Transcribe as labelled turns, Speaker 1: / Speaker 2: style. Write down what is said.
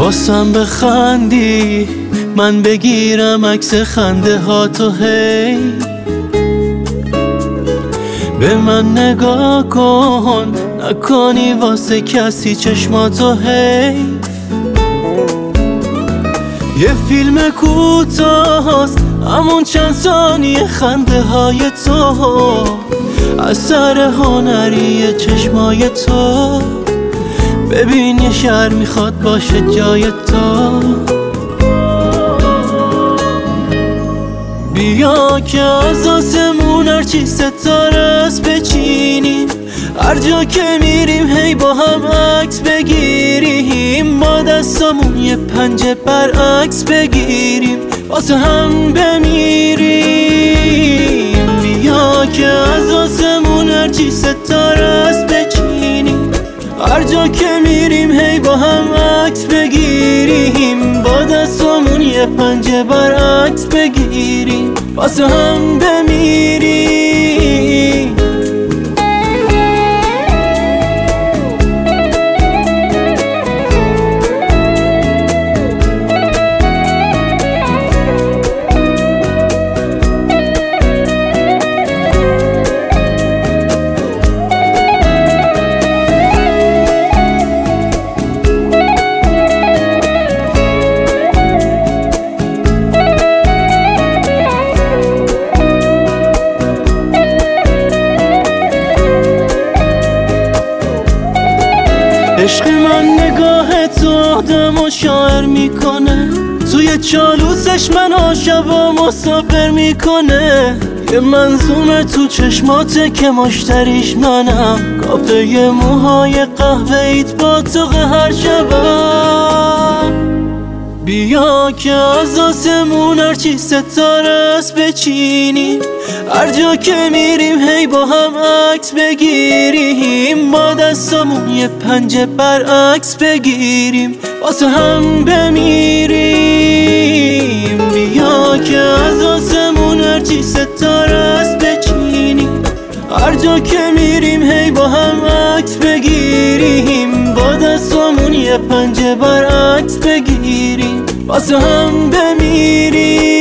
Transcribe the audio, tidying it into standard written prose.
Speaker 1: واسم بخندی من بگیرم عکس خنده ها تو هی به من نگاه کن نکنی واسه کسی چشماتو هی یه فیلم کوتاه هست همون چند ثانیه خنده های تو اثر هنری چشمای تو ببین یه شهر میخواد باشه جای تو بیا که از آسمون هرچی ستاره است بچینیم هر جا که میریم هی با هم عکس بگیریم با دستامون یه پنجه برعکس بگیریم واسه هم بمیریم بیا که از آسمون هرچی ستاره است بچینیم هر جا که میریم هی با هم عکس بگیریم با دستامون یه پنجه برعکس بگیریم واسه هم بمیریم عشق من نگاه تو آدمو شاعر میکنه توی چالوسش من شبا مسافر میکنه یه منظومه تو چشماته که مشتریش منم کافه موهای قهوه‌ایت با تو هر شبم بیا که از آسمون هرچی ستاره است بچینیم هر جا که میریم هی با هم عکس بگیریم با دستامون یه پنجه برعکس بگیریم واسه هم بمیریم بیا که از آسمون هرچی ستاره است بچینیم هر جا که میریم هی با هم عکس بگیریم با دستامون یه پنجه برعکس بگیریم واسه هم بمیریم